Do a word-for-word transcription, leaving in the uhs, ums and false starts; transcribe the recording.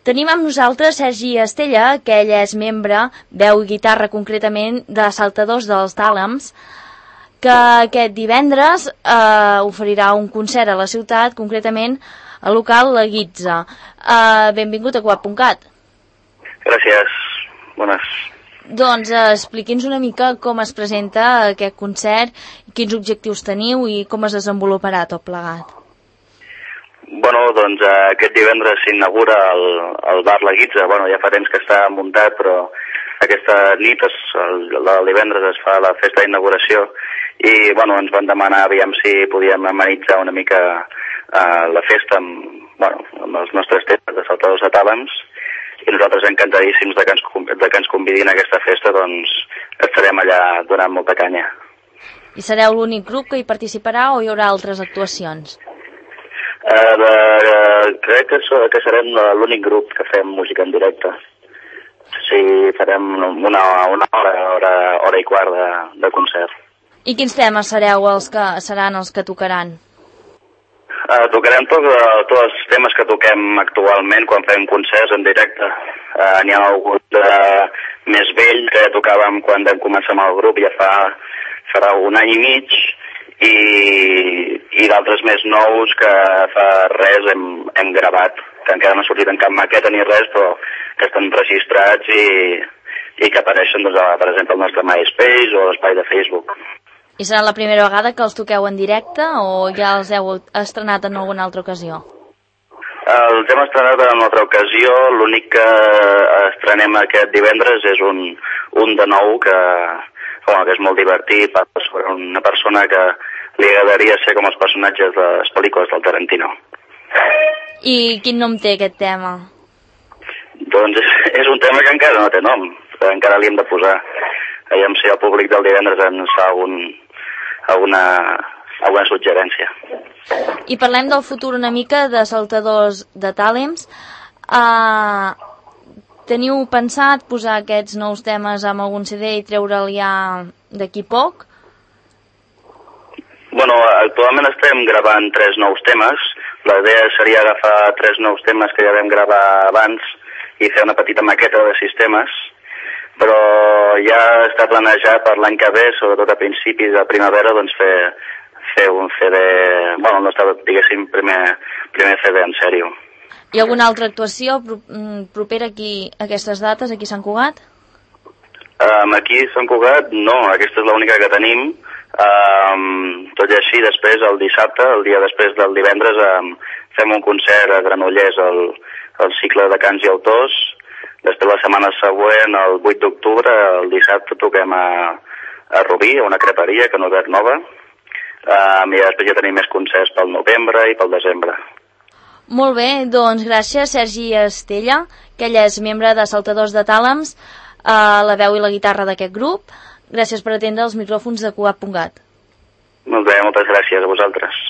Tenim amb nosaltres Sergi Estella, que ell és membre, veu i guitarra concretament, de Saltadors dels Tàlems, que aquest divendres eh, oferirà un concert a la ciutat, concretament al local La Guitza. Eh, benvingut a Cugat punt cat. Gràcies, bones. Doncs eh, expliqui'ns una mica com es presenta aquest concert, quins objectius teniu i com es desenvoluparà tot plegat. Bueno, doncs eh, aquest divendres s'inaugura el, el bar La Guitza. Bueno, ja fa temps que està muntat, però aquesta nit, es, el, el divendres, es fa la festa d'inauguració i bueno, ens van demanar aviam si podíem amenitzar una mica eh, la festa amb, bueno, amb els nostres temes de Saltadors de Tàlems, i nosaltres encantadíssims de que, ens, de que ens convidin a aquesta festa, doncs estarem allà donant molta canya. I sereu l'únic grup que hi participarà o hi haurà altres actuacions? Uh, de, uh, crec que, que serem l'únic grup que fem música en directe. Sí, farem una, una hora, hora, hora i quart de, de concert. I quins temes sereu els que seran els que tocaran? Uh, tocarem tot, uh, tots els temes que toquem actualment quan fem concerts en directe. Uh, N'hi ha algun uh, més vell que tocàvem quan vam començar amb el grup, ja fa farà un any i mig, i, i d'altres més nous que fa res hem, hem gravat, que encara no ha sortit en cap maqueta ni res, però que estan registrats i, i que apareixen, doncs, a, per exemple, al nostre MySpace o a l'espai de Facebook. I serà la primera vegada que els toqueu en directe o ja els heu estrenat en alguna altra ocasió? Els hem estrenat en una altra ocasió, l'únic que estrenem aquest divendres és un, un de nou que, bueno, que és molt divertit, parla sobre una persona que li agradaria ser com els personatges de les pel·lícules del Tarantino. I quin nom té aquest tema? Doncs és, és un tema que encara no té nom, que encara li hem de posar. Aviam si el públic del divendres ens fa algun, alguna, alguna suggerència. I parlem del futur una mica de Saltadors de Tàlems. Uh, teniu pensat posar aquests nous temes amb algun C D i treure'l ja d'aquí poc? Bueno, actualment estem gravant tres nous temes. La idea seria agafar tres nous temes que ja vam gravar abans i fer una petita maqueta de sis temes, però ja està planejat per l'any que ve, sobretot a principis de primavera, doncs fer, fer un C D, bueno, el nostre, diguéssim, primer, primer C D en sèrio. Hi ha alguna altra actuació propera aquí a aquestes dates, aquí a Sant Cugat? Um, aquí a Sant Cugat no, aquesta és l'única que tenim. Um, tot i així, després, el dissabte, el dia després del divendres, um, fem un concert a Granollers, el, el cicle de cants i autors. Després, la setmana següent, el vuit d'octubre, el dissabte, toquem a, a Rubí, a una creperia, que no és nova. Um, I després ja tenim més concerts pel novembre i pel desembre. Molt bé, doncs gràcies, Sergi Estella, que ell és membre de Saltadors de Tàlems, a la veu i la guitarra d'aquest grup. Gràcies per atendre els micròfons de Cugat punt cat. Molt bé, moltes gràcies a vosaltres.